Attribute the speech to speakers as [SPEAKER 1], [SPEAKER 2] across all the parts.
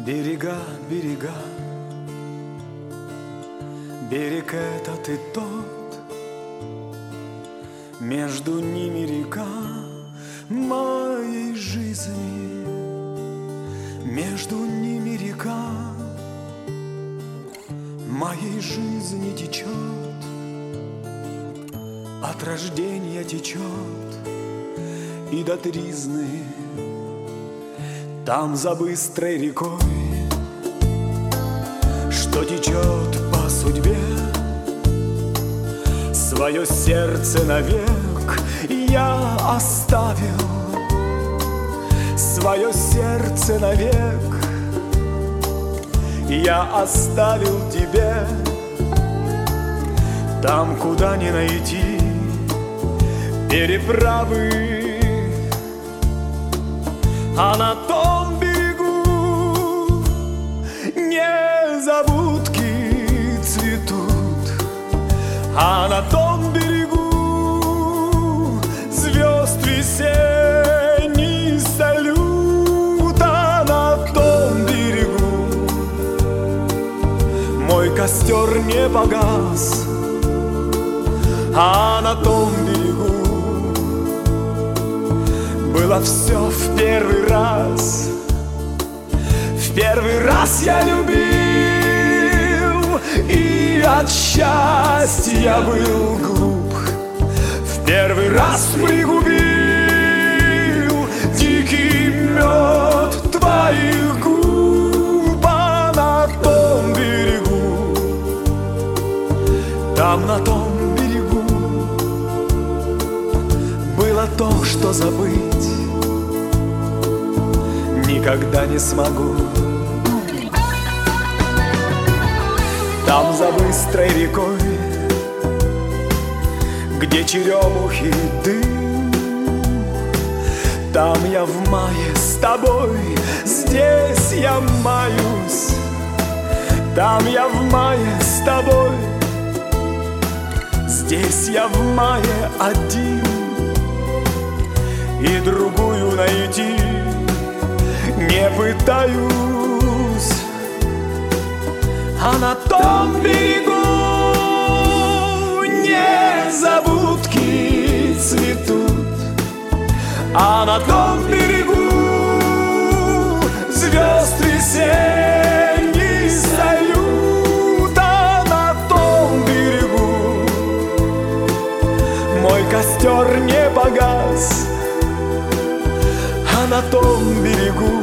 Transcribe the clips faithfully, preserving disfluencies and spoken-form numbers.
[SPEAKER 1] Берега, берега, берег этот и тот, между ними река моей жизни, между ними река моей жизни течет, от рождения течет и до тризны. Там за быстрой рекой, что течет по судьбе, свое сердце навек я оставил, свое сердце навек я оставил тебе. Там, куда не найти переправы, а на том берегу незабудки цветут, а на том берегу звезд весенний салют, а на том берегу мой костер не погас, а на том берегу было все в первый раз. В первый раз я любил и от счастья был глуп. В первый раз пригубил дикий мед твоих губ, а на том берегу, там на том берегу было то, что забыть никогда не смогу. Там за быстрой рекой, где черемухи дым, там я в мае с тобой, здесь я маюсь. Там я в мае с тобой, здесь я в мае один, и другую найти не пытаюсь. А на том берегу незабудки цветут, а на том берегу звезд весенний салют, а на том берегу мой костер не погас, а на том берегу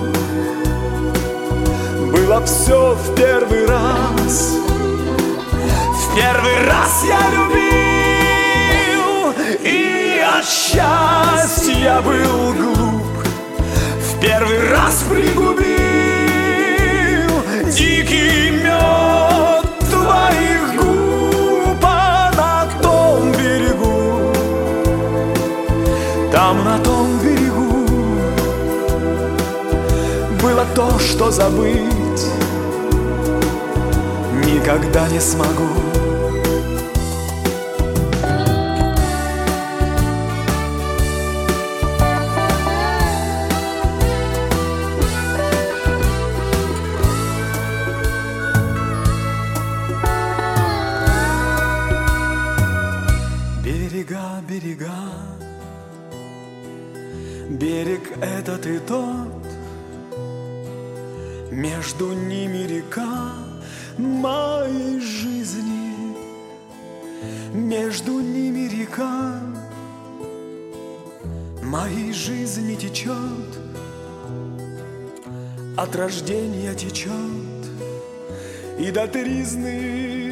[SPEAKER 1] было все в первый раз. В первый раз я любил и от счастья был глуп. В первый раз пригубил дикий мед твоих губ, а на том берегу, там на том берегу было то, что забыть никогда не смогу. Берега, берега, берег этот и тот, между ними река моей жизни, между ними река моей жизни течет, от рождения течет и до тризны.